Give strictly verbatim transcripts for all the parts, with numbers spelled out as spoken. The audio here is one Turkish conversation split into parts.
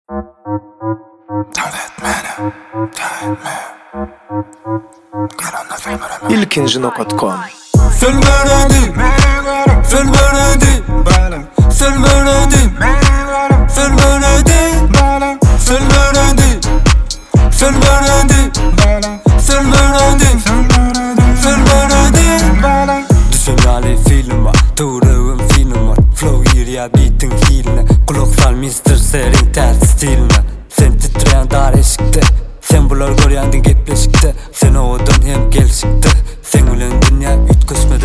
ilkinci nokta com Sölmeredim, sölmeredim, sölmeredim, sölmeredim, sölmeredim, sölmeredim, sölmeredim, sölmeredim. Düşünmeli film var, doğruğum film var. Flow yürüye beatin hiline. Kulak sal mister Serin ters stiline. Sen titreyen dar eşikte, sen bular görüyendin gepleşikte. Sen oğudun hem gelişikte, sen ulan dünya ütköşmedi.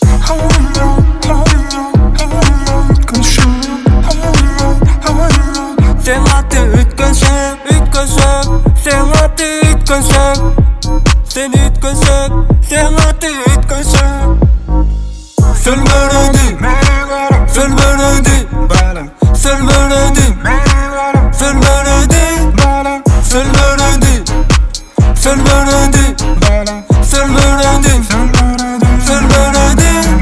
Sen atı ütköşek, ütköşek, sen atı ütköşek. Sen ütköşek, sen atı ütköşek. Sölmeredim, sölmeredim, sölmeredim, sölmeredim, sölmeredim, sölmeredim, sölmeredim, sölmeredim.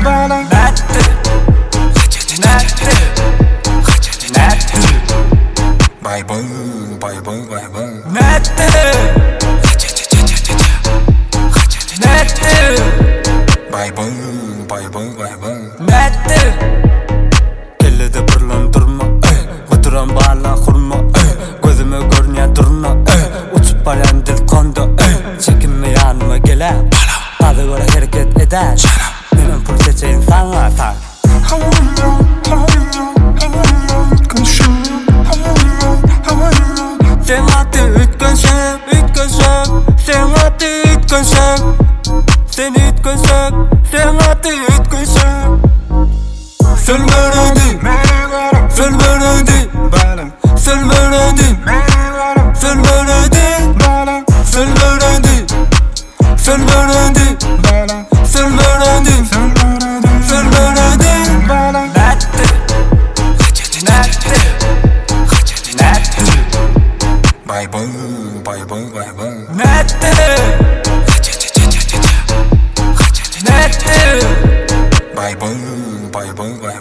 Nätti, nätti, nätti. Bay bay, bay bay, bay bay. Nätti, nätti. Bay bay, bay bay, bay bay. Nätti. Kellede birlen durma, oturan bağla kurma. Gözüme görünüyor durma, uçup baran dil kondu. Çekinme yanıma gele, adı göre hareket eder. Benim pul seçeyim sana sen. Sen atı ütköşek, ütköşek, sen atı ütköşek. Sen ütköşek, sen atı ütköşek. Sölmeredim, sölmeredim, sölmeredim, sölmeredim, sölmeredim, sölmeredim, sölmeredim, sölmeredim. Nätti, nätti, nätti. Bay bay, bay bay, bay bay. Nätti, nätti. Bay bay, bay bay, bay